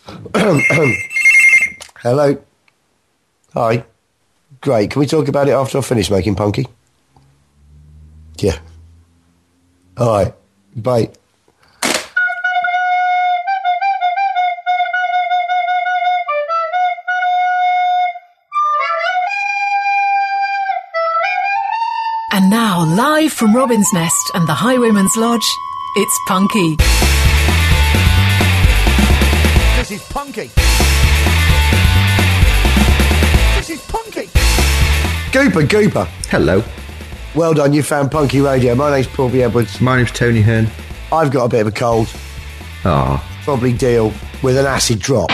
Hello. Hi. Great. Can we talk about it after I finish making Punky? Yeah. All right. Bye. And now, live from Robin's Nest and the Highwayman's Lodge, it's Punky. This is Punky. This is Punky. Gooper. Hello. Well done, you found Punky Radio. My name's Paul B. Edwards. My name's Tony Hearn. I've got a bit of a cold. Ah. Probably deal with an acid drop.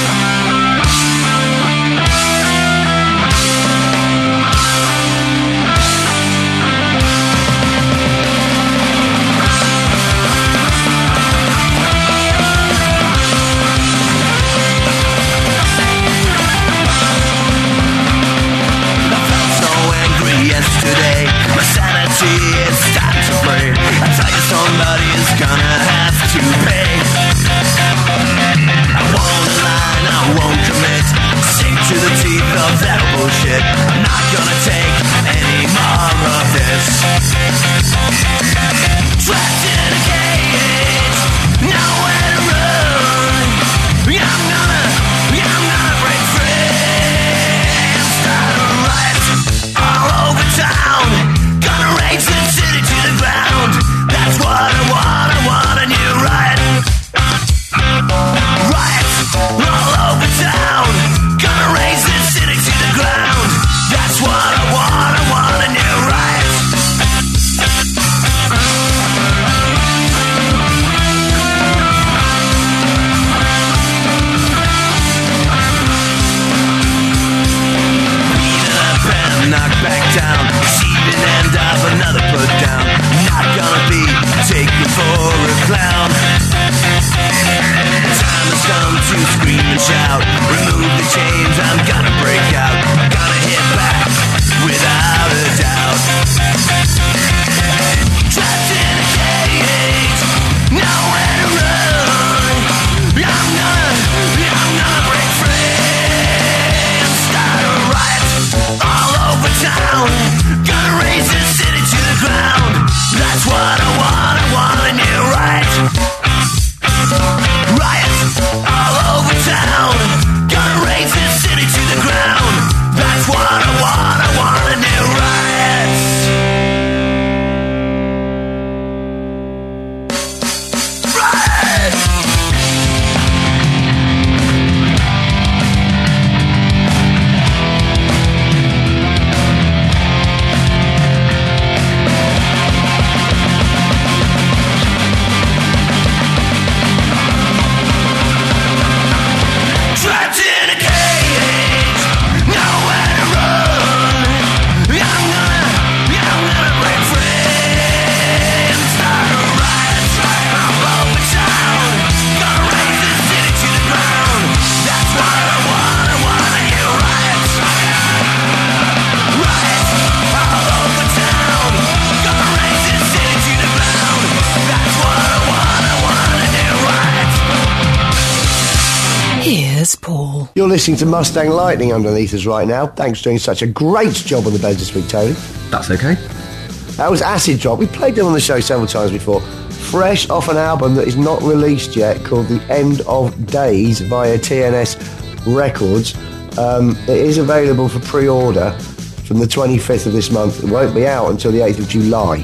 Paul. You're listening to Mustang Lightning underneath us right now. Thanks for doing such a great job on the beds this week, Tony. That's okay. That was Acid Drop. We played them on the show several times before. Fresh off an album that is not released yet called The End of Days via TNS Records. It is available for pre-order from the 25th of this month. It won't be out until the 8th of July.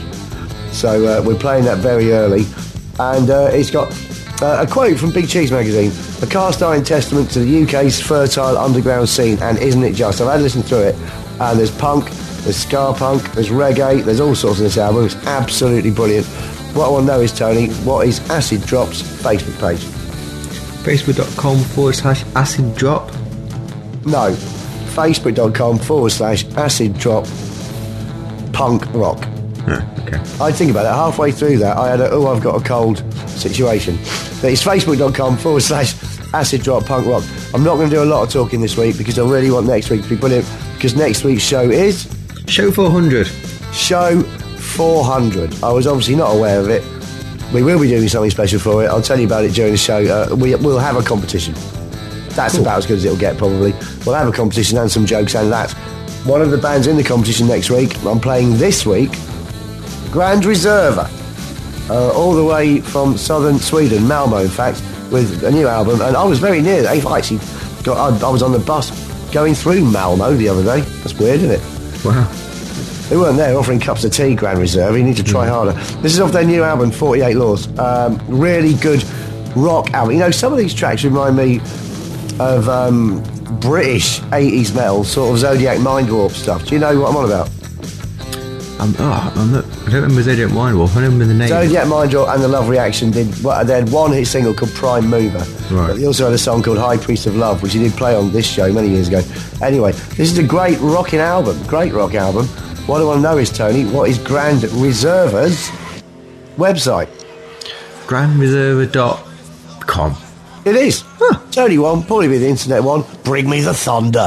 So we're playing that very early. And it's got a quote from Big Cheese magazine: a cast iron testament to the UK's fertile underground scene, and isn't it just? I've had to listen through it, and there's punk, there's ska punk, there's reggae, there's all sorts in this album. It's absolutely brilliant. What I want to know is, Tony, what is Acid Drop's Facebook page? Facebook.com/Acid Drop. No, Facebook.com/Acid Drop Punk Rock. Okay. I'd think about it. Halfway through that, I had I've got a cold situation. But it's Facebook.com/Acid Drop Punk Rock. I'm not going to do a lot of talking this week because I really want next week to be brilliant, because next week's show is... Show 400. Show 400. I was obviously not aware of it We will be doing something special for it. I'll tell you about it during the show. We'll have a competition. That's about as good as it'll get, probably. We'll have a competition and some jokes, and that's one of the bands in the competition next week. I'm playing this week, Grand Reserva, all the way from southern Sweden, Malmo, in fact, with a new album. And I was very near. I was on the bus going through Malmo the other day. That's weird, isn't it? Wow. They weren't there offering cups of tea, Grand Reserve. You need to try harder. This is off their new album, 48 Laws. Really good rock album. You know, some of these tracks remind me of British 80s metal, sort of Zodiac Mind Warp stuff. Do you know what I'm on about? I don't remember Zodiac Mind Warp. I don't remember the name. Zodiac Mind Warp and The Love Reaction they had one hit single called Prime Mover. Right. But they also had a song called High Priest of Love, which he did play on this show many years ago. Anyway, this is a great rocking album. Great rock album. What I want to know is, Tony, what is Grand Reserva's website? GrandReserva.com. It is. Tony one, probably be the internet one. Bring me the thunder.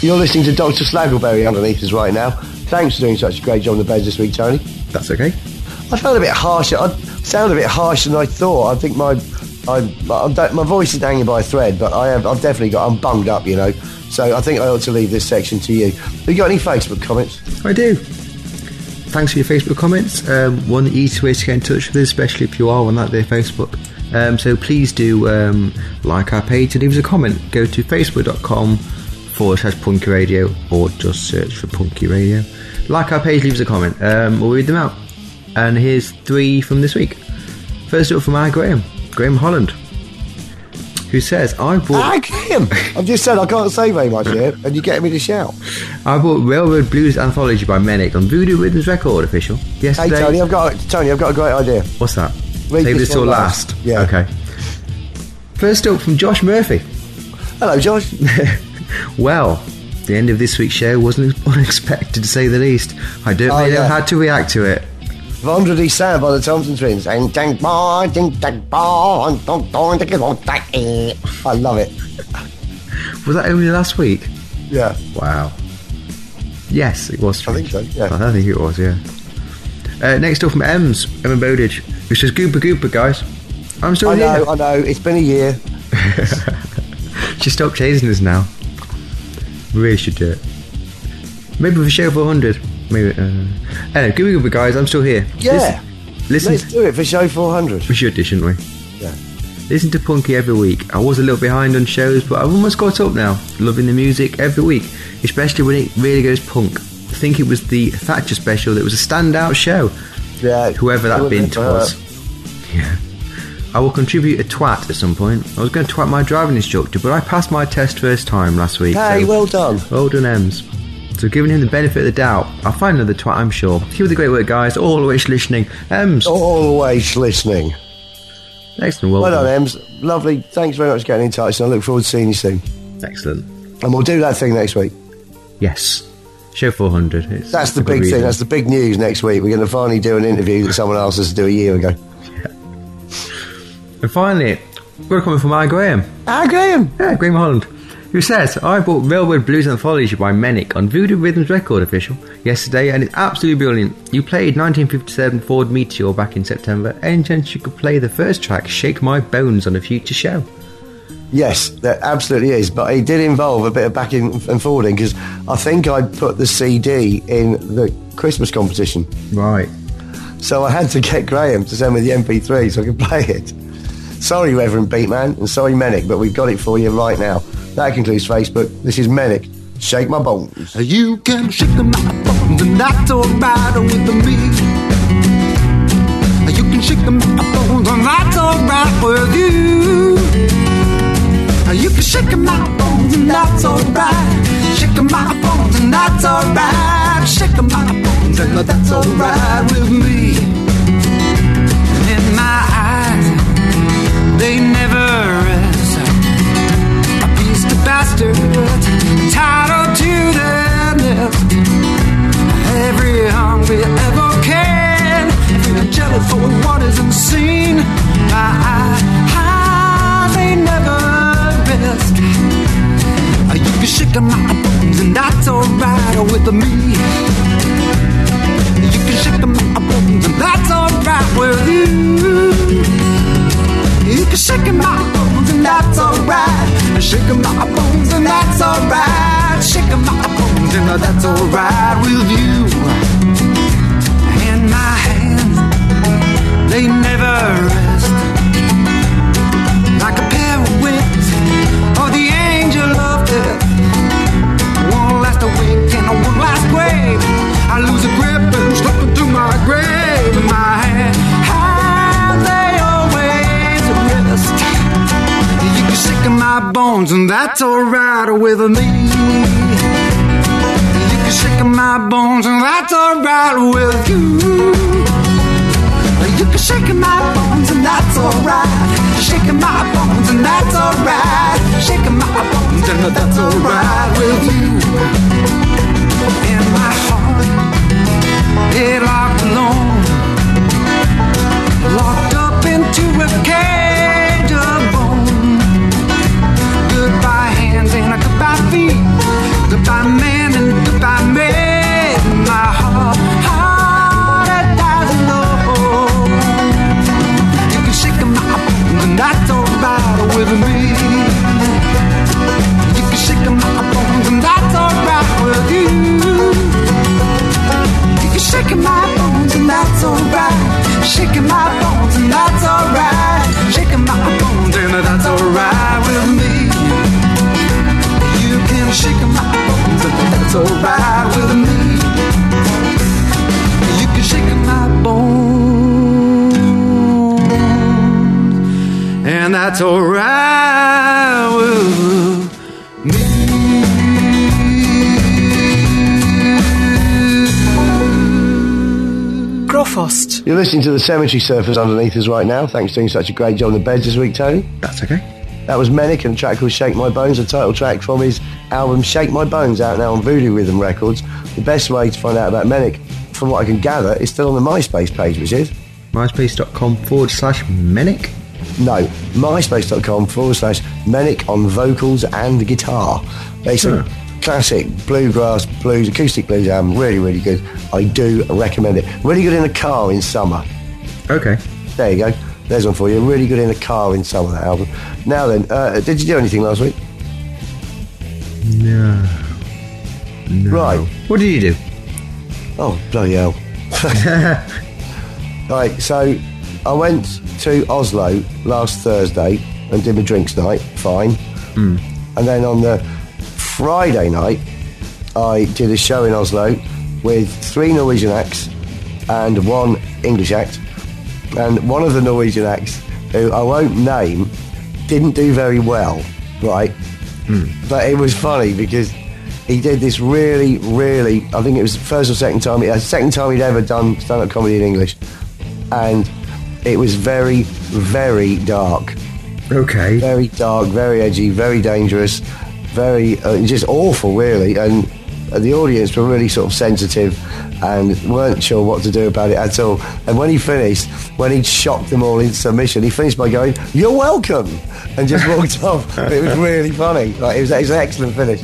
You're listening to Dr. Slaggleberry underneath us right now. Thanks for doing such a great job on the beds this week, Tony. That's okay. I felt a bit harsher. I sound a bit harsher than I thought. I think my voice is hanging by a thread, but I'm bunged up, you know. So I think I ought to leave this section to you. Have you got any Facebook comments? I do. Thanks for your Facebook comments. One of the easiest ways to get in touch with us, especially if you are on that there Facebook. So please do like our page and leave us a comment. Go to facebook.com/Punky Radio or just search for Punky Radio. Like our page, leave us a comment. We'll read them out. And here's 3 from this week. First up from Graham Holland, who says, Graham! I've just said I can't say very much here, and you're getting me to shout. I bought Railroad Blues Anthology by Menick on Voodoo Rhythms record official yesterday. Hey, Tony, I've got a great idea. What's that? Save this till last. Yeah. Okay. First up from Josh Murphy. Hello, Josh. Well, the end of this week's show wasn't unexpected, to say the least. I don't really know how to react to it. Vendredi Saint by the Thompson Twins. I love it. Was that only last week? Yeah. Wow. Yes, it was. I think so, yeah. I think it was, yeah. Next up from Emma Bowditch, who says, Gooper Gooper, guys. I'm still here. I know. It's been a year. She stopped chasing us now. We really should do it. Maybe for show 400. Maybe. Anyway, Gooper Gooper, guys. I'm still here. Yeah. Listen. Let's do it for show 400. We should do, shouldn't we? Yeah. Listen to Punky every week. I was a little behind on shows, but I've almost caught up now. Loving the music every week, especially when it really goes punk. I think it was the Thatcher special that was a standout show. Yeah. Whoever that bint was. Yeah. I will contribute a twat at some point. I was going to twat my driving instructor, but I passed my test first time last week. Hey, well done. Well done, Ems. So giving him the benefit of the doubt, I'll find another twat, I'm sure. Keep up the great work, guys. Always listening. Ems. Always listening. Excellent. Well done, Ems. Lovely. Thanks very much for getting in touch, and I look forward to seeing you soon. Excellent. And we'll do that thing next week. Yes. Show 400. That's the big thing. That's the big news next week. We're going to finally do an interview that someone asked us to do a year ago. Yeah. And finally, we're coming from Graham. Graham! Yeah, Graham Holland. Who says, I bought Railroad Blues Anthology by Menick on Voodoo Rhythms record official yesterday, and it's absolutely brilliant. You played 1957 Ford Meteor back in September. Any chance you could play the first track, Shake My Bones, on a future show? Yes, that absolutely is, but it did involve a bit of backing and forwarding, because I think I put the CD in the Christmas competition. Right. So I had to get Graham to send me the MP3 so I could play it. Sorry, Reverend Beatman, and sorry, Menick, but we've got it for you right now. That concludes Facebook. This is Menick. Shake My Bones. You can shake my bones, and that's alright with me. You can shake my bones, and that's alright with you. You can shake my bones, and that's alright. Shake my bones, and that's alright. Shake my bones, and that's alright with me. In my eyes, they never rest. Bastard, tied to their nest. Every hungry ever can, feeling jealous for what isn't seen. They never rest. You can shake my bones, and that's alright with me. You can shake my bones, and that's alright with you. You can shake my bones, and that's alright. Shake my bones, and that's alright. Shake my bones, and that's alright with you. And my hands, they never rest. Like a pair of wings, or the angel of death. One last wink and one last wave. I lose a grip and slip into my grave. My hands, they always rest. You can shake my bones, and that's alright with me. You can shake my bones, and that's alright with you. You can shake my bones, and that's alright. Shake my bones, and that's alright. Shake my bones, and that's alright with you. In my heart, it locked alone, locked up into a cage of bone. Goodbye hands and a goodbye feet, goodbye shaking my bones and that's alright. Shaking my bones and that's alright with me. You can shake my bones and that's alright with me. You can shake my bones and that's alright with me. Grofost. You're listening to the Cemetery Surfers underneath us right now. Thanks for doing such a great job on the beds this week, Tony. That's okay. That was Menick and a track called Shake My Bones, the title track from his album Shake My Bones, out now on Voodoo Rhythm Records. The best way to find out about Menick, from what I can gather, is still on the MySpace page, which is? myspace.com/Menick. No, myspace.com/Menick on vocals and guitar. It's a classic bluegrass, blues, acoustic blues album. Really, really good. I do recommend it. Really good in the car in summer. Okay. There you go. There's one for you. Really good in the car in summer, that album. Now then, did you do anything last week? No. Right. What did you do? Oh, bloody hell. Right, so I went to Oslo last Thursday and did my drinks night. Fine. And then on the Friday night, I did a show in Oslo with 3 Norwegian acts and 1 English act. And one of the Norwegian acts, who I won't name, didn't do very well, right? But it was funny because he did this really, really, I think it was the first or second time he'd ever done stand-up comedy in English. And it was very, very dark. Okay. Very dark, very edgy, very dangerous, very, just awful, really. And the audience were really sort of sensitive and weren't sure what to do about it at all. And when he finished, when he'd shocked them all into submission, he finished by going, "You're welcome," and just walked off. It was really funny. Like, it was an excellent finish.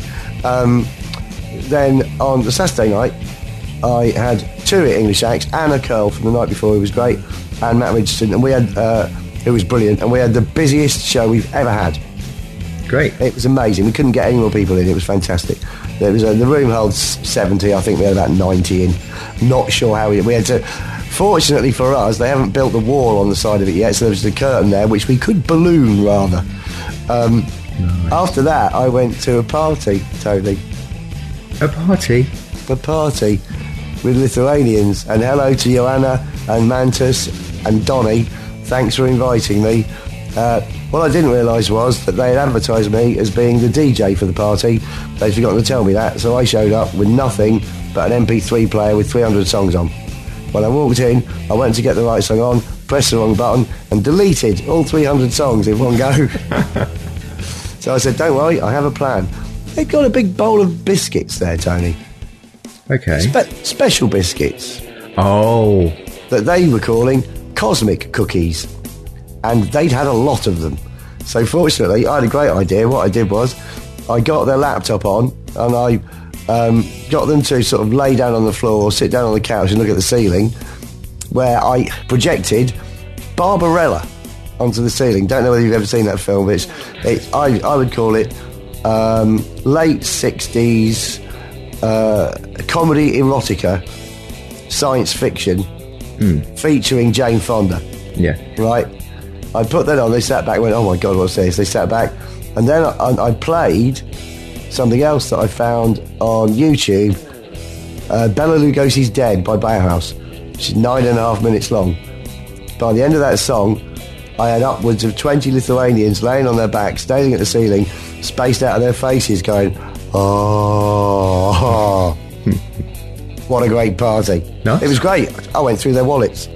Then on the Saturday night, I had 2 English acts, Anna Curl from the night before, who was great, and Matt Richardson, and we had, who was brilliant, and we had the busiest show we've ever had. Great. It was amazing. We couldn't get any more people in. It was fantastic. There was the room holds 70. I think we had about 90 in. Not sure how we had to. Fortunately for us, they haven't built the wall on the side of it yet, so there was a curtain there which we could balloon rather. Nice. After that, I went to a party, Tony. A party? A party with Lithuanians. And hello to Joanna and Mantus and Donny. Thanks for inviting me. What I didn't realise was that they had advertised me as being the DJ for the party. They'd forgotten to tell me that, so I showed up with nothing but an MP3 player with 300 songs on. When I walked in, I went to get the right song on, pressed the wrong button, and deleted all 300 songs in one go. So I said, "Don't worry, I have a plan." They'd got a big bowl of biscuits there, Tony. Okay. Special biscuits. Oh. That they were calling Cosmic Cookies. And they'd had a lot of them. So fortunately, I had a great idea. What I did was, I got their laptop on, and I got them to sort of lay down on the floor or sit down on the couch and look at the ceiling, where I projected Barbarella onto the ceiling. Don't know whether you've ever seen that film, but I would call it late 60s comedy erotica, science fiction, featuring Jane Fonda. Yeah. Right? I put that on, they sat back and went, "Oh my God, what's this?" They sat back, and then I played something else that I found on YouTube, Bela Lugosi's Dead by Bauhaus, which is 9.5 minutes long. By the end of that song, I had upwards of 20 Lithuanians laying on their backs, staring at the ceiling, spaced out of their faces, going, "Oh." What a great party. Nice. It was great. I went through their wallets.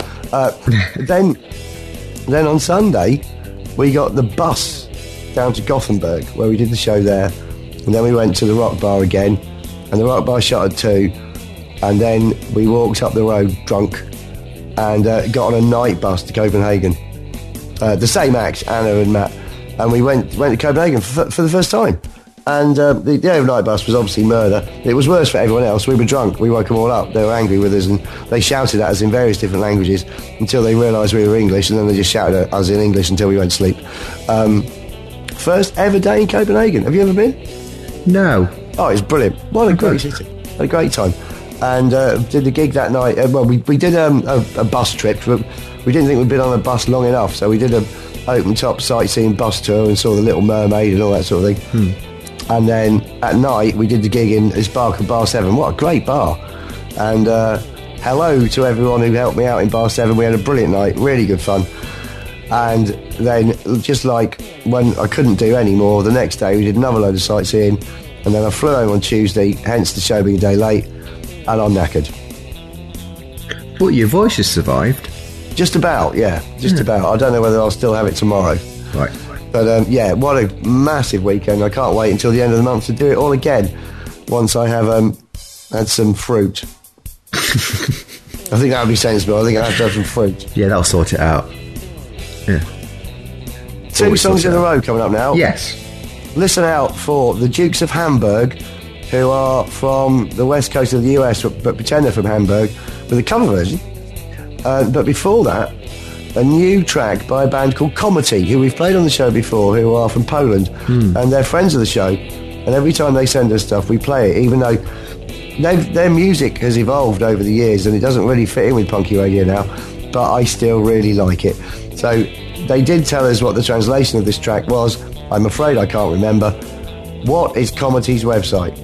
Then on Sunday, we got the bus down to Gothenburg, where we did the show there. And then we went to the Rock Bar again, and the Rock Bar shut at 2. And then we walked up the road drunk and got on a night bus to Copenhagen. The same acts, Anna and Matt. And we went to Copenhagen for the first time. And the overnight bus was obviously murder. It was worse for everyone else. We were drunk. We woke them all up. They were angry with us, and they shouted at us in various different languages until they realised we were English, and then they just shouted at us in English until we went to sleep. First ever day in Copenhagen. Have you ever been? No. Oh, it's brilliant. What a great city. Had a great time. And did the gig that night. We did a bus trip. we didn't think we'd been on a bus long enough, so we did a open top sightseeing bus tour and saw the Little Mermaid and all that sort of thing. And then at night we did the gig in this bar called Bar 7. What a great bar. And hello to everyone who helped me out in Bar 7. We had a brilliant night, really good fun. And then just like when I couldn't do any more, the next day we did another load of sightseeing, and then I flew home on Tuesday, hence the show being a day late, and I'm knackered. But your voice has survived. Just about, yeah. Just about. I don't know whether I'll still have it tomorrow. Right. But yeah, what a massive weekend. I can't wait until the end of the month to do it all again, once I have had some fruit. I think that would be sensible. I think I have to have some fruit. Yeah, that'll sort it out. Yeah. 2 songs in a row coming up now. Yes. Listen out for the Dukes of Hamburg, who are from the west coast of the US, but pretend they're from Hamburg, with a cover version. But before that, a new track by a band called Komety, who we've played on the show before, who are from Poland, and they're friends of the show. And every time they send us stuff, we play it, even though their music has evolved over the years, and it doesn't really fit in with punky radio now, but I still really like it. So they did tell us what the translation of this track was. I'm afraid I can't remember. What is Komety's website?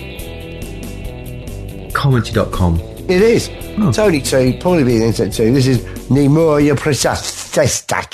Komety.com. It is. Tony 2, probably be the internet too. This is Nemoria Przestak.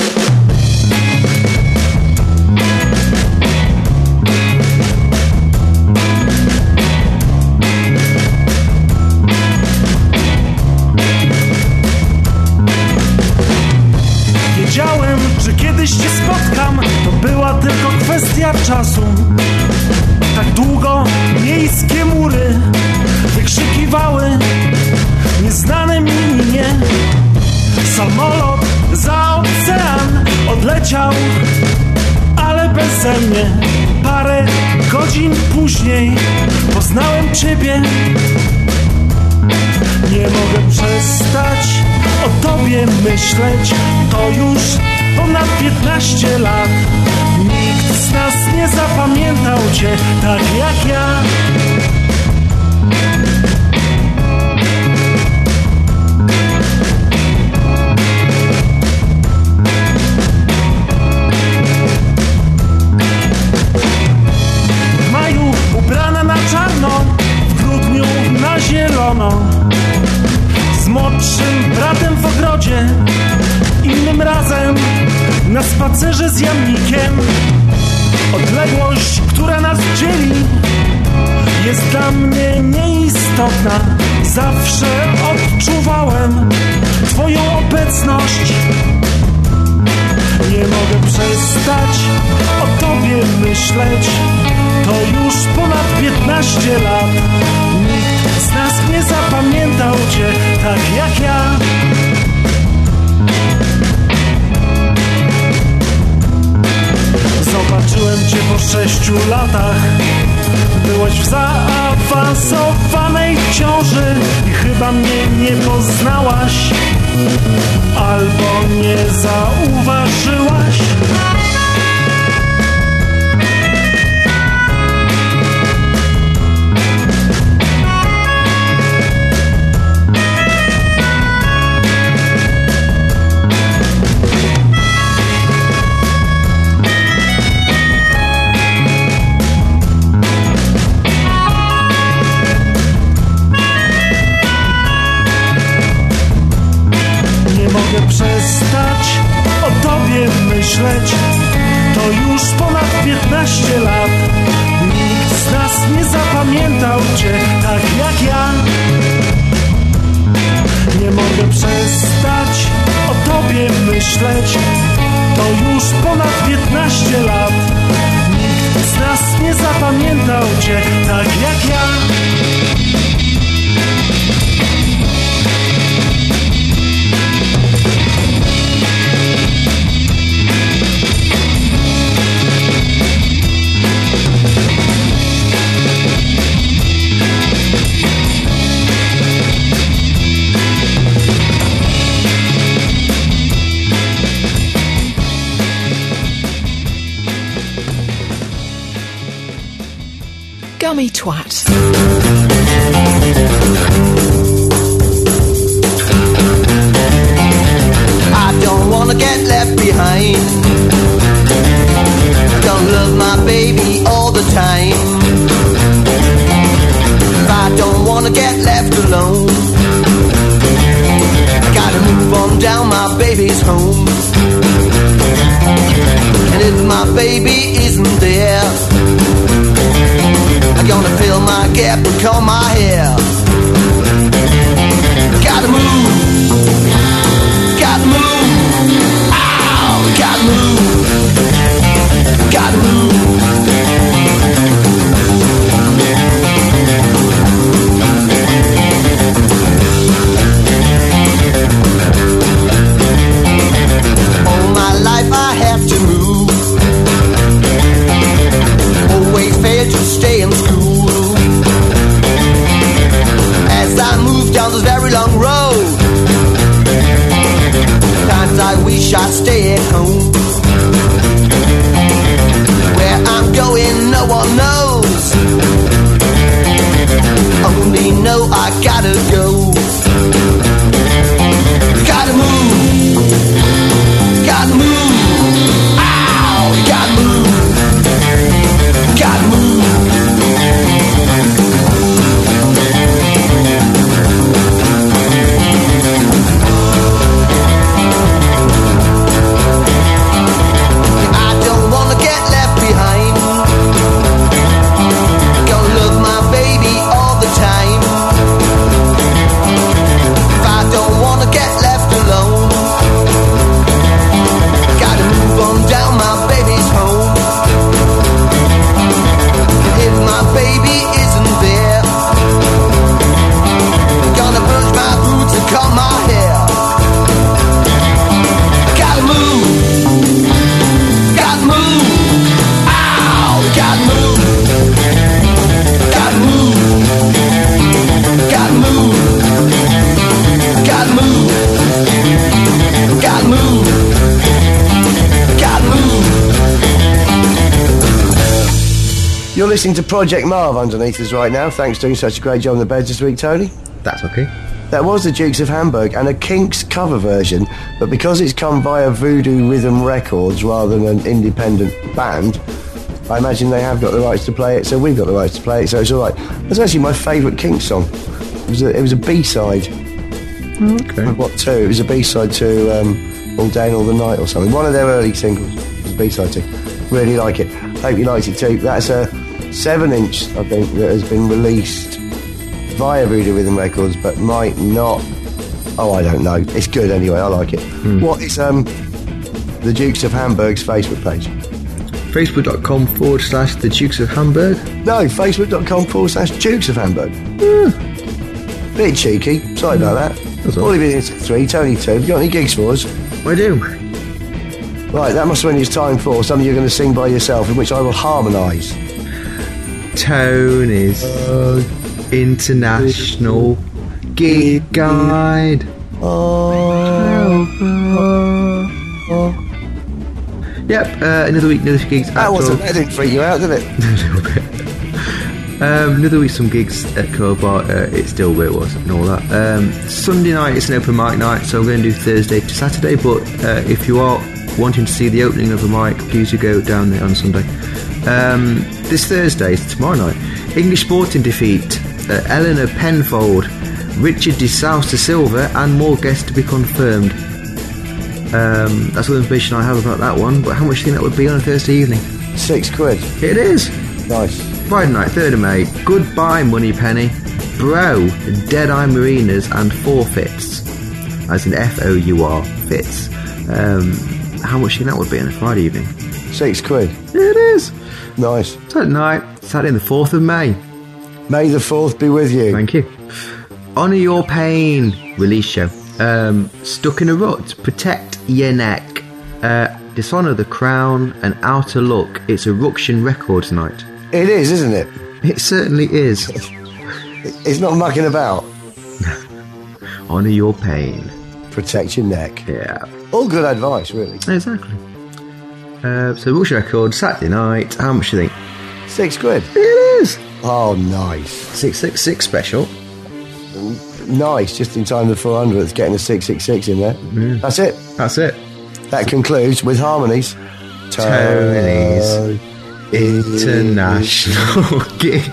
Wiedziałem, że kiedyś cię spotkam, to była tylko kwestia czasu. Tak długo miejskie mury wykrzykiwały nieznane mi imię. Samolot za ocean odleciał, ale beze mnie. Parę godzin później poznałem ciebie. Nie mogę przestać o tobie myśleć. To już ponad 15 lat. Nikt z nas nie zapamiętał cię tak jak ja. W maju ubrana na czarno, w grudniu na zielono. Z młodszym bratem w ogrodzie, innym razem na spacerze z jamnikiem. Odległość, która nas dzieli, jest dla mnie nieistotna. Zawsze odczuwałem twoją obecność. Nie mogę przestać o tobie myśleć. To już ponad 15 lat. Nikt z nas nie zapamiętał cię tak jak ja. Zobaczyłem cię po 6 latach. Byłeś w zaawansowanej ciąży i chyba mnie nie poznałaś, albo nie zauważyłaś. Przestać o tobie myśleć. To już ponad 15 lat. Nikt z nas nie zapamiętał cię tak jak ja. Nie mogę przestać o tobie myśleć. To już ponad 15 lat. Nikt z nas nie zapamiętał cię tak jak ja. Gummy twat. on down, my baby's home. And if my baby isn't there, I'm gonna fill my gap and comb my hair. Gotta move, gotta move, ow, gotta move, gotta move. All my life I have to move, always fail to stay in school. As I move down this very long road, times I wish I'd stay at home. Where I'm going no one knows, only know I gotta go. Gotta move, gotta move, ow, gotta move, gotta move. You're listening to Project Marv underneath us right now. Thanks for doing such a great job on the beds this week, Tony. That's okay. That was the Dukes of Hamburg and a Kinks cover version, but because it's come via Voodoo Rhythm Records rather than an independent band, I imagine they have got the rights to play it, so we've got the rights to play it, so it's all right. That's actually my favourite Kinks song. It was a B-side. Okay. What, two? It was a B-side to All Day and All the Night or something. One of their early singles was a B-side to. Really like it. Hope you liked it too. That's a 7-inch, I think, that has been released via Voodoo Rhythm Records, but might not. Oh, I don't know. It's good anyway. I like it. What is the Dukes of Hamburg's Facebook page? Facebook.com/The Dukes of Hamburg. No, Facebook.com/Dukes of Hamburg. Bit cheeky. Sorry about that. That's all. All been into 3, Tony 2. Have you got any gigs for us? I do. Right, that must mean it's time for something you're going to sing by yourself, in which I will harmonise. Tony's International Gig Guide. Yep, another week, another gigs. That didn't freak you out, did it? A little bit. Another week, some gigs at Crowbar. It's still where it was and all that. Sunday night it's an open mic night, so I'm going to do Thursday to Saturday. But if you are wanting to see the opening of a mic, please do go down there on Sunday. This Thursday, tomorrow night, English Sporting defeat Eleanor Penfold, Richard de Sousa da Silva, and more guests to be confirmed. That's all the information I have about that one. But how much do you think that would be on a Thursday evening? £6. It is. Nice. Friday night, 3rd of May, Goodbye Moneypenny, Bro, Deadeye Marinas, and Forfeits, as in F-O-U-R, fits. How much do you think that would be on a Friday evening? £6. It is. Nice. Saturday night, Saturday the 4th of May. May the 4th be with you. Thank you. Honour Your Pain release show. Stuck in a Rut, Protect Your Neck, Dishonour the Crown, and Outer Look. It's a Ruction Records night. It is, isn't it? It certainly is. It's not mucking about. Honour Your Pain. Protect your neck. Yeah. All good advice, really. Exactly. So Ruction Records, Saturday night. How much do you think? £6. It is. Oh, nice. 666 special. Nice, just in time the 400th, getting a 666 in there. That's it. That's it. That concludes with harmonies. Tony's International Gig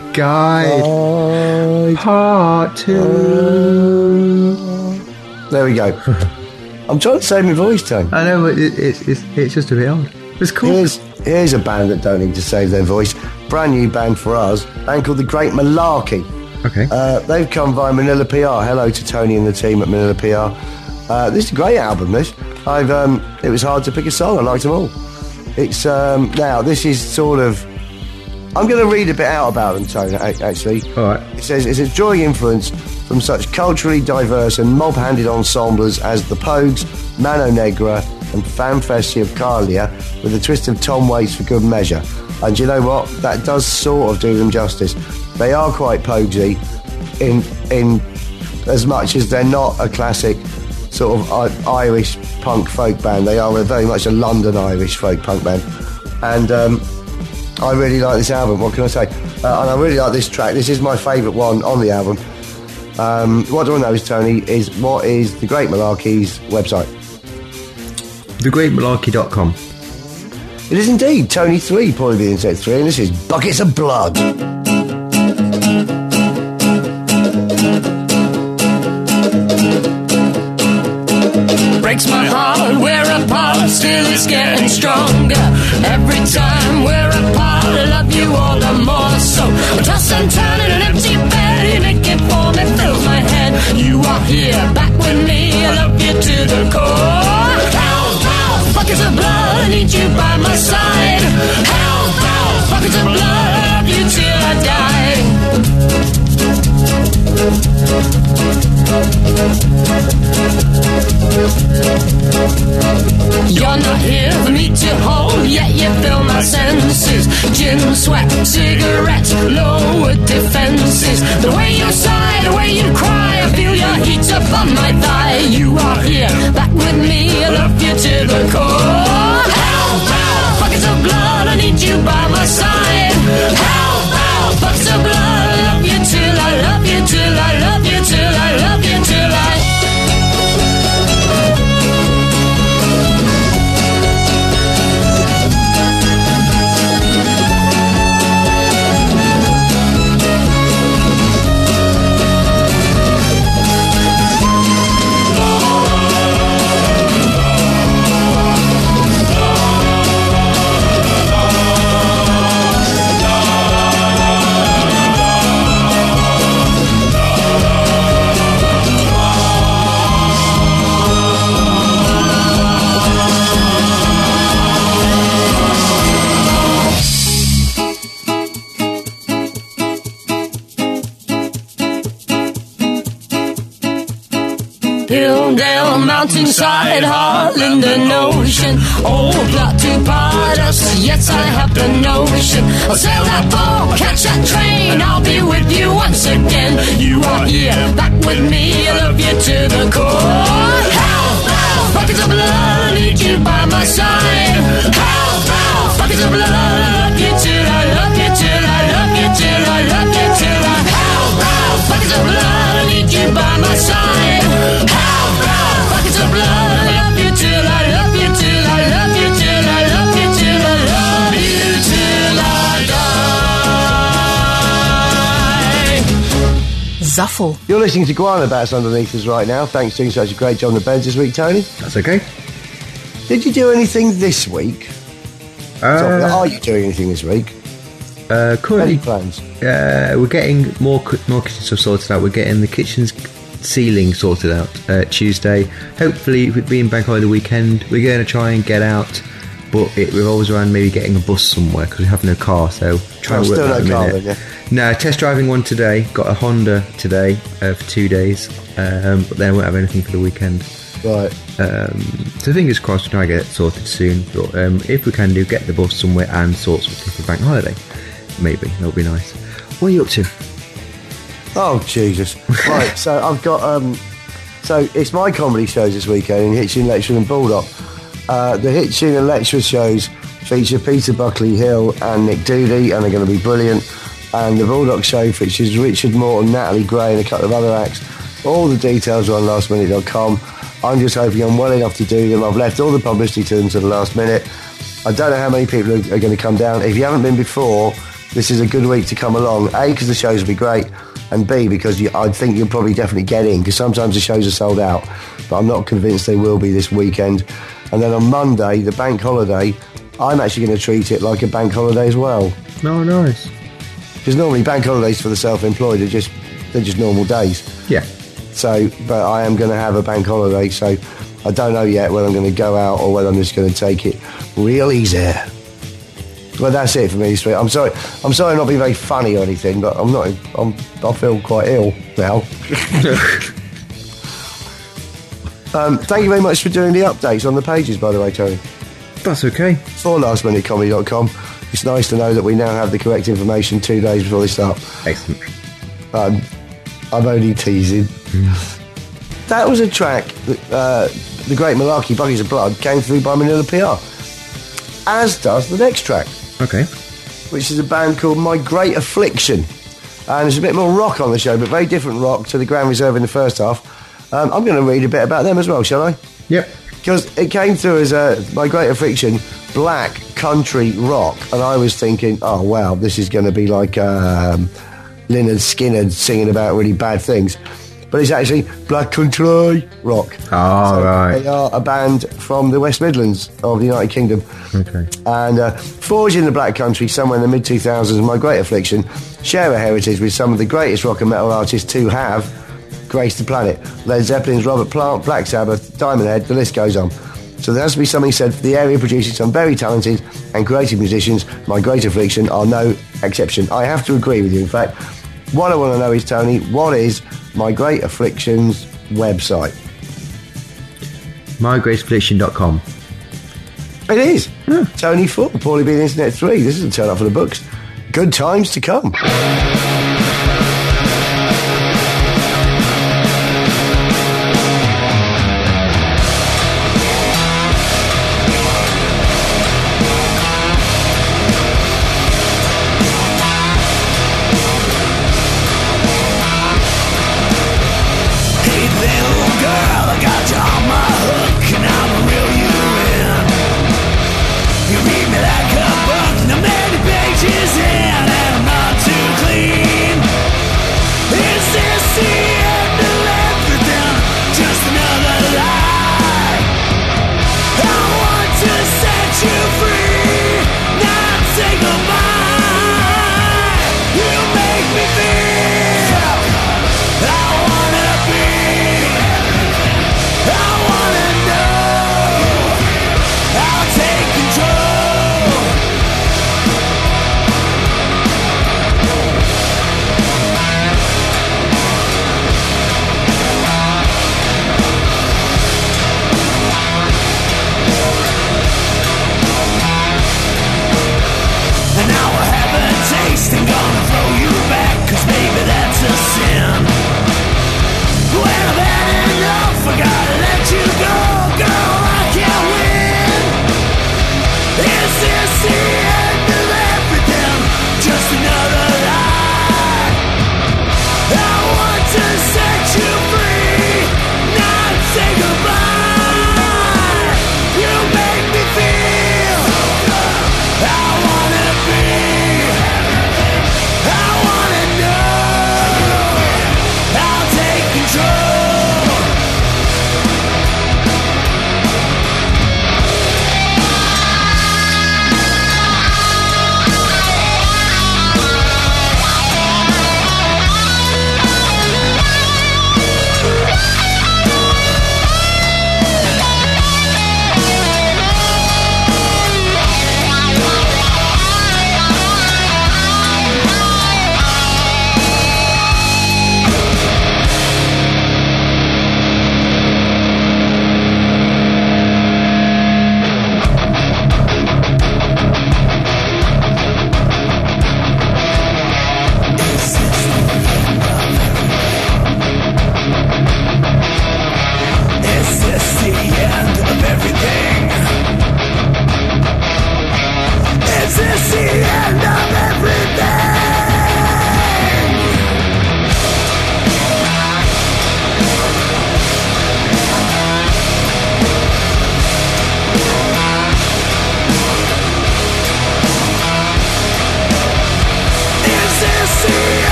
Guide Part 2. There we go. I'm trying to save my voice, Tony. I know, but it's just a bit odd. It's cool. Here's a band that don't need to save their voice. Brand new band for us. Band called The Great Malarkey. Okay. They've come via Manila PR. Hello to Tony and the team at Manila PR. This is a great album, this. It was hard to pick a song. I liked them all. It's, now, this is sort of... I'm going to read a bit out about them, Tony, actually. All right. It says, it's drawing influence from such culturally diverse and mob-handed ensembles as the Pogues, Mano Negra and Fanfesti of Carlia, with a twist of Tom Waits for good measure. And you know what? That does sort of do them justice. They are quite Poguesy in as much as they're not a classic sort of Irish punk folk band. They are very much a London Irish folk punk band. And I really like this album. What can I say? And I really like this track. This is my favourite one on the album. What do I know is, Tony, is what is The Great Malarkey's website? TheGreatMalarkey.com. It is indeed Tony 3, Paulie the Insect 3, and this is Buckets of Blood. Breaks my heart, we're apart, still it's getting stronger. Every time we're apart, I love you all the more. So I toss and turn in an empty bed, you make it for me, fills my head. You are here, back with me, I love you to the core. Help, help, buckets of blood, I need you by my side. Help, help, buckets of blood, I love you till I die. You're not here for me to hold, yet you fill my senses. Gin, sweat, cigarettes, lower defenses. The way you sigh, the way you cry, I feel your heat up on my thigh. You are here, back with me, I love you to the core. Help, help, buckets of blood, I need you by my side. Help, help, buckets of blood, I love you till I love you till I love you till I love you till I. Hillsdale, mountainside, Harland and Ocean, all plot to part us, yes I have the notion. I'll sail that boat, catch that train, I'll be with you once again. You are here, back with me, I love you to the core. Help, help, buckets of blood, I need you by my side. Help, help, buckets of blood, I love you till I love you till I love you till I love you till I. Help, help, buckets of blood, I need you by my side. Help, help, buckets of blood, I love you till I love you till I love you till I love you till I love you till I die. Zuffle. You're listening to Guana Bats Underneath Us right now. Thanks for doing such a great job on the beds this week, Tony. That's okay. Did you do anything this week? Are you doing anything this week? Currently, Any plans? we're getting more kitchen stuff sorted out. We're getting the kitchen's ceiling sorted out Tuesday. Hopefully, with being bank holiday weekend, we're going to try and get out, but it revolves around maybe getting a bus somewhere because we have no car. So try and work still that no car a minute. then, yeah? No, test driving one today. Got a Honda today for 2 days, but then I won't have anything for the weekend. Right. So fingers crossed, we'll try and get it sorted soon. But if we can get the bus somewhere and sort something for bank holiday, maybe that would be nice. What are you up to? Oh, Jesus. Right, so I've got... so it's my comedy shows this weekend in Hitchin, Letchworth and Baldock. The Hitchin and Letchworth shows feature Peter Buckley Hill and Nick Doody, and they're going to be brilliant. And the Baldock show features Richard Morton, Natalie Gray and a couple of other acts. All the details are on lastminute.com. I'm just hoping I'm well enough to do them. I've left all the publicity to them to the last minute. I don't know how many people are going to come down. If you haven't been before, this is a good week to come along. A, because the shows will be great, and B, because I think you'll probably definitely get in, because sometimes the shows are sold out, but I'm not convinced they will be this weekend. And then on Monday, the bank holiday, I'm actually going to treat it like a bank holiday as well. Oh, nice. Because normally bank holidays for the self-employed are just normal days. Yeah. So, but I am going to have a bank holiday, so I don't know yet whether I'm going to go out or whether I'm just going to take it real easy. Well, that's it for me this week. I'm sorry not being very funny or anything, but I feel quite ill now. Thank you very much for doing the updates on the pages, by the way, Tony. That's okay. For lastminutecomedy.com, it's nice to know that we now have the correct information 2 days before they start. Excellent. I'm only teasing. That was a track that the great Malarkey, Buckets of Blood, came through by Manila PR. As does the next track. Okay. Which is a band called My Great Affliction. And there's a bit more rock on the show, but very different rock to the Grand Reserve in the first half. I'm going to read a bit about them as well, shall I? Yep. Because it came through as My Great Affliction, black country rock. And I was thinking, oh, wow, this is going to be like Lynyrd Skynyrd singing about really bad things. But it's actually black country rock. Oh, so right. They are a band from the West Midlands of the United Kingdom. Okay. And forged in the black country somewhere in the mid-2000s, My Great Affliction share a heritage with some of the greatest rock and metal artists to have graced the planet. Led Zeppelin's Robert Plant, Black Sabbath, Diamond Head, the list goes on. So there has to be something said for the area producing some very talented and creative musicians. My Great Affliction are no exception. I have to agree with you, in fact. What I want to know is, Tony, what is My Great Affliction's website? mygreataffliction.com. It is. Tony 4, Paulie Bean Internet 3. This is a turn up for the books. Good times to come. Read me like a book, no many pages in, and I'm not too clean.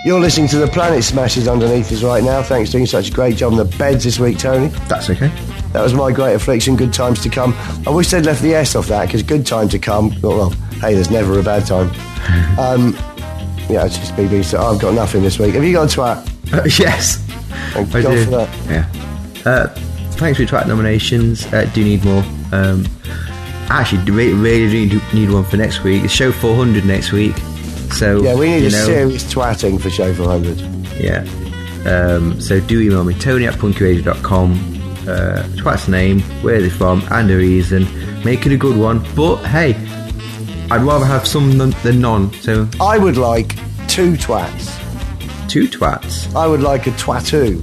You're listening to the Planet Smashers underneath us right now. Thanks for doing such a great job on the beds this week, Tony. That's okay. That was My Great Affliction, Good Times to Come. I wish they'd left the S off that, because good time to come, well, hey, there's never a bad time. Yeah, it's just BBC. I've got nothing this week. Have you got a twat? Yes. Thank I God do. for that. Yeah. Thanks for your twat nominations. Do need more. Actually, really do need one for next week. It's show 400 next week. So Yeah, we need a serious twatting for show 400. Yeah. So do email me, tony@punkyradio.com. Twat's name, where they're from, and a reason. Make it a good one. But hey, I'd rather have some than none. So I would like 2 twats. 2 twats. I would like a twatoo.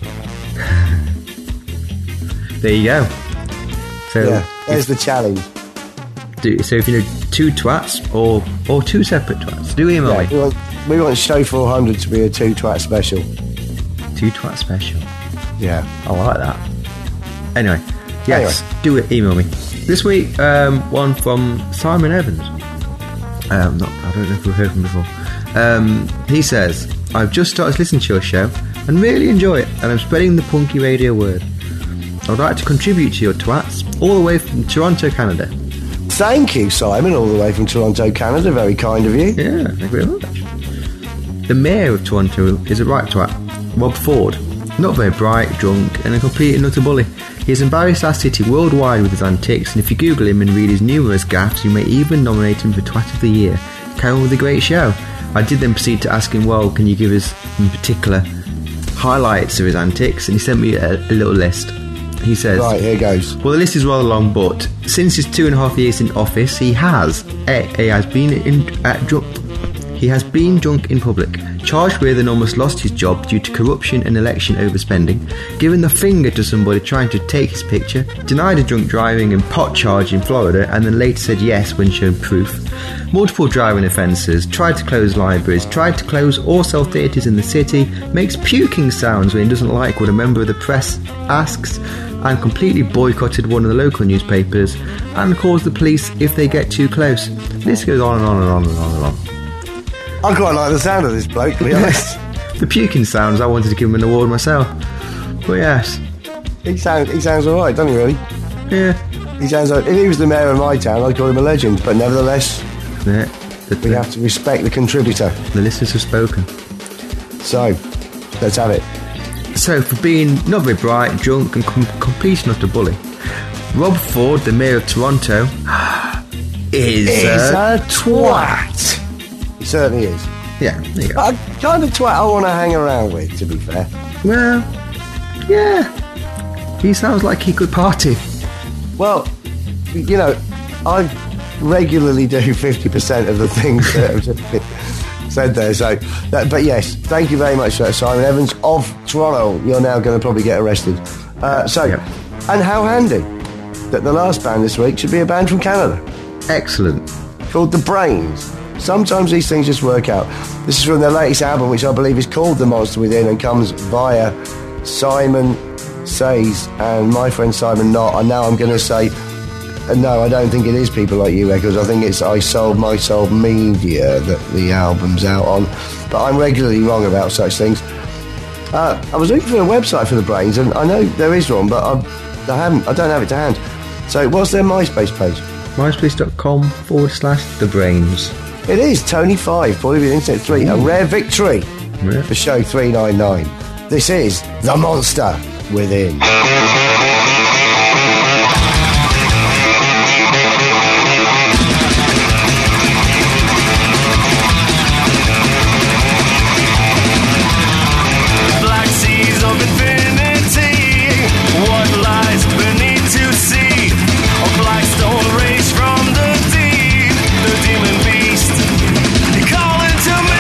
There you go. So Yeah, there's the challenge. so if you know 2 twats or 2 separate twats, do email me. We want show 400 to be a 2 twat special. 2 twat special. Yeah. I like that. Anyway, yes, do it. Email me. This week, one from Simon Evans. I don't know if we've heard from him before. He says, I've just started listening to your show and really enjoy it, and I'm spreading the punky radio word. I would like to contribute to your twats all the way from Toronto, Canada. Thank you, Simon, all the way from Toronto, Canada. Very kind of you. Yeah, thank you very much. The mayor of Toronto is a right twat, Rob Ford. Not very bright, drunk, and a complete and utter bully. He has embarrassed our city worldwide with his antics, and if you Google him and read his numerous gaffes, you may even nominate him for Twat of the Year. Carry on with a great show. I did then proceed to ask him, well, can you give us, in particular, highlights of his antics? And he sent me a little list. He says, Right, here goes. well, the list is rather long, but since his 2.5 years in office, he has been drunk in public, charged with and almost lost his job due to corruption and election overspending, given the finger to somebody trying to take his picture, denied a drunk driving and pot charge in Florida, and then later said yes when shown proof, multiple driving offences, tried to close libraries, tried to close or sell theatres in the city, makes puking sounds when he doesn't like what a member of the press asks, and completely boycotted one of the local newspapers, and calls the police if they get too close. This goes on and on and on and on and on. I quite like the sound of this bloke, to be honest. The puking sounds, I wanted to give him an award myself. But yes. He sounds alright, doesn't he, really? Yeah. He sounds like... If he was the mayor of my town, I'd call him a legend. But nevertheless, Yeah. we have to respect the contributor. The listeners have spoken. So, let's have it. So, for being not very bright, drunk, and complete and utter bully, Rob Ford, the mayor of Toronto, is a twat. He certainly is. Yeah, there you go. A kind of twat I want to hang around with, to be fair. Well, yeah. He sounds like he could party. Well, you know, I regularly do 50% of the things that have just been said there. So, but yes, thank you very much for that, Simon Evans of Toronto. You're now going to probably get arrested. Yep. And how handy that the last band this week should be a band from Canada Excellent. called The Brains. Sometimes these things just work out. This is from their latest album, which I believe is called The Monster Within, and comes via Simon Says and my friend Simon Knott. And now I'm going to say, no, I don't think it is People Like You Records. I think it's I Sold My Soul Media that the album's out on. But I'm regularly wrong about such things. I was looking for a website for The Brains, and I know there is one, but I don't have it to hand. So what's their MySpace page? MySpace.com/The Brains. It is Tony 5, Boy with Internet 3, a rare victory for show 399. This is The Monster Within. Black seas of infinity, what lies beneath to see? A black stone raised from the deep, the demon beast calling to me.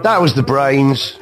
That was The Brains.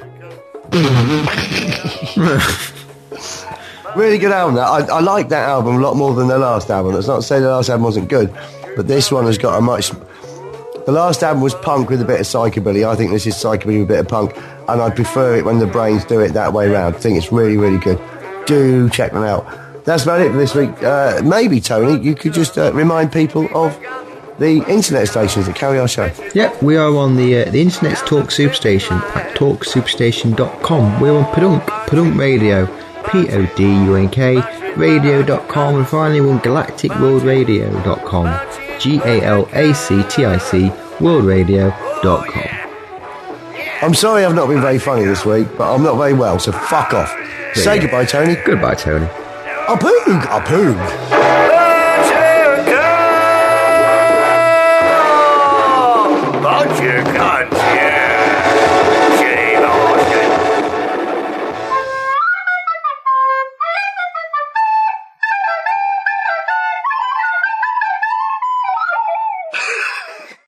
Really good album. I like that album a lot more than the last album. That's not to say the last album wasn't good, but this one has got a much... The last album was punk with a bit of psychobilly. I think this is psychobilly with a bit of punk, and I prefer it when The Brains do it that way round. I think it's really, really good. Do check them out. That's about it for this week. Maybe, Tony, you could just remind people of the internet stations that carry our show. Yep, we are on the internet's Talk Superstation at talksuperstation.com. We're on Podunk Radio, Podunk, radio.com, and finally we're on galacticworldradio.com, GALACTIC, worldradio.com. I'm sorry I've not been very funny this week, but I'm not very well, so fuck off. Say goodbye, Tony. Goodbye, Tony. A poog!